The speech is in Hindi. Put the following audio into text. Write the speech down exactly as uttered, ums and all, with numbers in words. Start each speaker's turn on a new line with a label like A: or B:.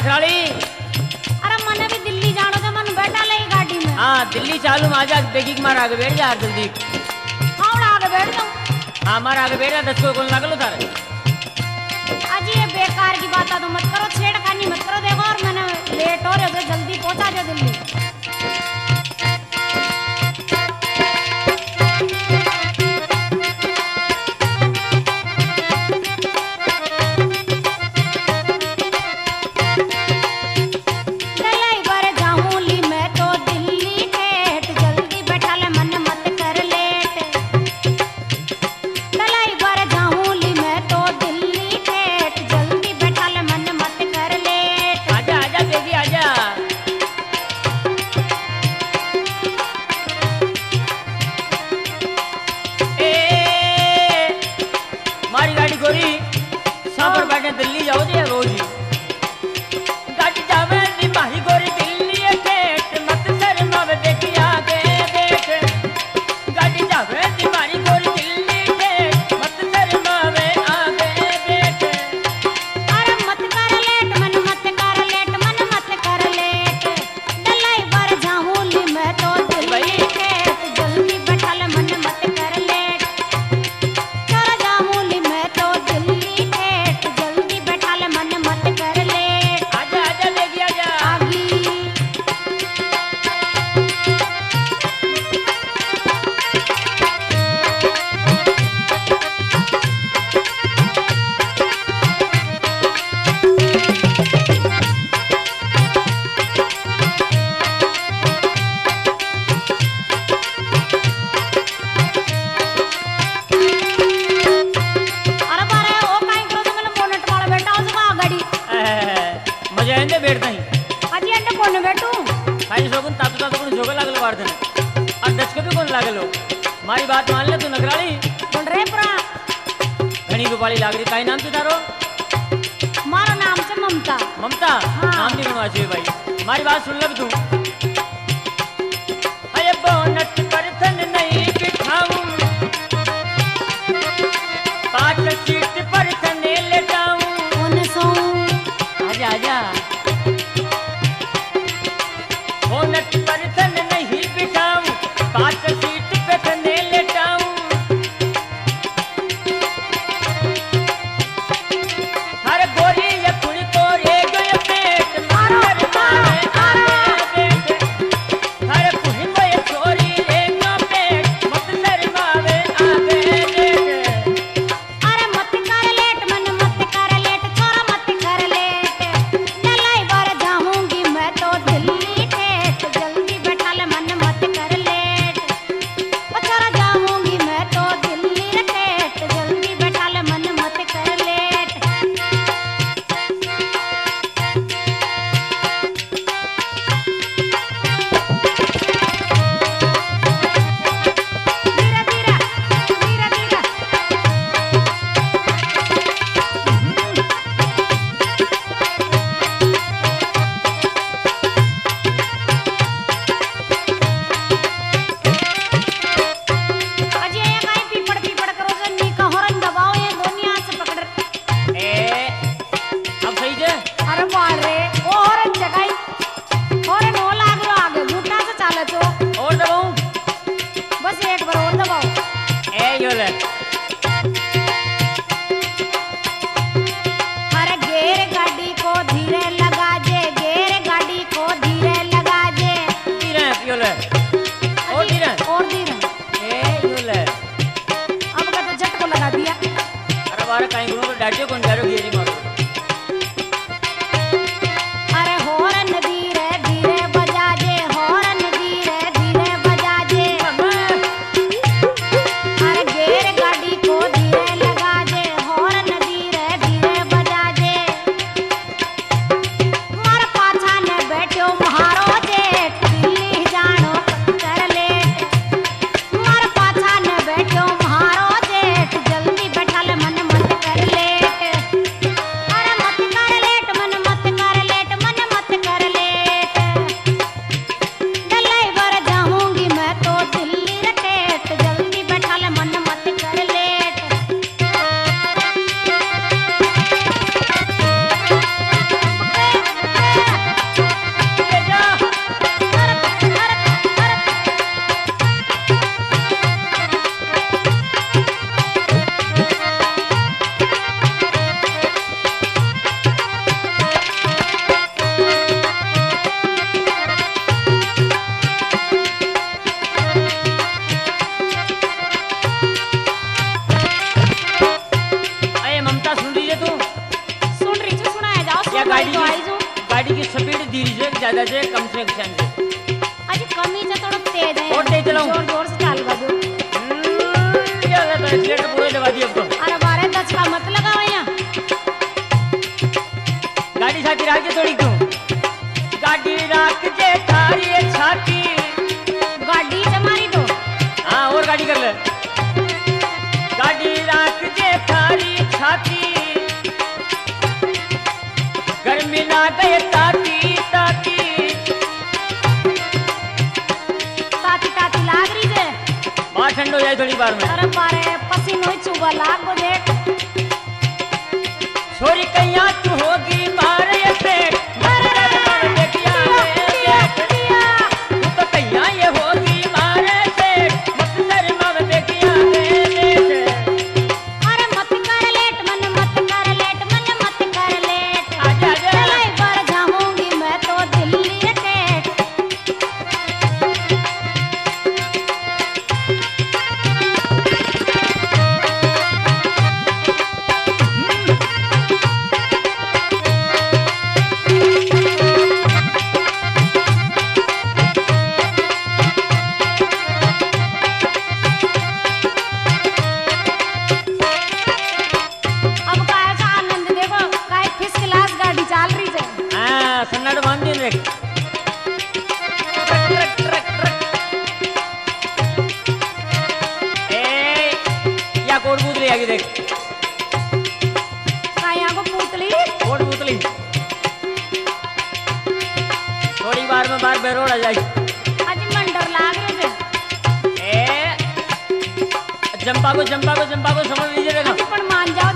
A: नखराली।
B: अरे मने भी दिल्ली जानो तो मन बैठा ले गाड़ी में।
A: हाँ दिल्ली चालू आजा बेगी मार आगे बैठ जा जल्दी।
B: हाँ आगे बैठ जाऊँ।
A: हाँ मार आगे बैठ जा दस को कौन लागलो तारे।
B: अजी ये बेकार की बात तो मत करो, छेड़खानी मत करो। देखो और मैंने लेट हो रहे हो, जल्दी पहुंचा दो दिल्ली।
A: दिल्ली जाओ जी रोज ही गाड़ी जावे नी माही गोरी दिल्ली ठेठ मत शर्मावे देखी आगे बैठ। गाड़ी जावे नी माही गोरी दिल्ली ठेठ मत शर्मावे आगे बैठ।
B: अरे मत कर लेट मन मत कर लेट मन मत कर लेट। डलाई पर जाऊंली मैं तो दिल्ली ठेठ जल्दी बैठा ले मन मत कर लेट। चल जाऊंली मैं तो दिल्ली ठेठ जल्दी बैठा ले मन मत कर लेट।
A: आजा आजा बेगी आजा
B: आगी अरे बारे ओ काई करो तो मैंने बोनट वाला बैठा हो सका गाड़ी।
A: मजा आंदे बैठता ही
B: अजी अंडे कोने बैठू।
A: खाई सोगुन तातु तातु कोन जोगे लागलो बार देने और दस के भी कोन लागलो। मारी बात मान ले तू नखराली।
B: बोल रे पुरा
A: घणी रूपाली लाग रही। काई नाम तू तारो?
B: मारा नाम से ममता।
A: ममता
B: हाँ।
A: नाम नहीं बनवा चाहिए भाई। मारी बात सुन ले तू। अरे बोनट पर थन नहीं बिठाऊं पांच सीट पर थने ले जाऊं।
B: कौन सो
A: आजा आजा बोनट पर थन नहीं बिठाऊं पांच सीट पे थने ले जाऊं। हर गोरी ये खुली तो रे गयो पेट मारो मारे आगे बैठ। हर खुली को ये छोरी रे गयो पेट मत शर्मावे आगे बैठ।
B: अरे मत कर लेट मन मत कर लेट छोरा मत कर लेट। डलाई बार जाऊंगी मैं तो दिल्ली ठेठ जल्दी बैठा ले मन मत कर लेट। ओ छोरा जाऊंगी मैं तो दिल्ली ठेठ जल्दी बैठा ले मन मत कर लेट। धीरे धीरे धीरे धीरे अजी ये काई पीपड़ पीपड़ करो जन्नी का हॉर्न दबाओ ये दुनिया से पकड़।
A: ए अब सही जे
B: अरे बाल रे ओ हॉर्न जगाई हॉर्न हो लाग रो आगे घुटना से चाले तो
A: और दबाऊं।
B: बस एक बार और दबाओ।
A: ए यो ले
B: अरे गेर गाड़ी को धीरे लगा जे गेर गाड़ी को धीरे लगा जे।
A: धीरे यो ले और
B: अजी,
A: धीरे
B: और धीरे
A: ए यो ले।
B: अब का तो झटको लगा दिया।
A: अरे बारे काई गुनो को डाटियो कौन जा रहे हो गेरी मारो।
B: अरे हॉर्न धीरे धीरे बजा जे हॉर्न धीरे धीरे बजा जे। अरे गेर गाड़ी को धीरे लगा जे हॉर्न धीरे धीरे बजा जे। मार पाछा ने बैठो महारो जेठ दिल्ली जानो कर लेट। मार पाछा ने बैठो महारो जेठ जल्दी बैठा ले मन मत कर लेट।
A: या
B: तो
A: गाड़ी
B: तो आई
A: की
B: जो
A: गाड़ी की स्पीड धीरे से ज्यादा से कम से कम से
B: आज कमी से थोड़ा तेज है
A: और तेज चलाऊं?
B: जोर जोर से चाल बाबू
A: क्या रहता है एक्सीलेटर पूरे दबा दिए अब तो
B: अरे बारह दस का मत लगाओ यहाँ
A: गाड़ी छाती राख के थोड़ी क्यों गाड़ी राख जे थारी ये छाती
B: गाड़ी जमारी दो
A: हाँ और गाड़ी कर ले गाड़ी राख जे थारी छाती गर्मी ना गए ताती ताती
B: ताती ताती लाग रही है
A: बाहर ठंड हो जाए थोड़ी बार में
B: अरे बारे पसीनो ही चुबा लाग गो देख
A: छोरी कैया तू होगी मारे से तू तो कैया ये होगी मारे से मत शर्मा में देखिया
B: अरे मत कर लेट मन मत कर लेट मन मत कर लेट
A: आजा आजा
B: चलाई पर जाऊंगी मैं तो दिल्ली टेट अब का ऐसा आनंद देखो काय फिस क्लास गाड़ी चल रही है
A: हाँ सन्नाट बांध दिए देख ट्रक ट्रक ट्रक ट्रक ए या कोट बूतली आगे देख
B: काय यहाँ को पुतली
A: कोट बूतली थोड़ी बार में बार बेरोड आ जाएगी
B: आज मन डर लाग रहे थे
A: ए जंपा को जंपा को जंपा को समझ लीजिए देखो
B: अभी पण मान जाओ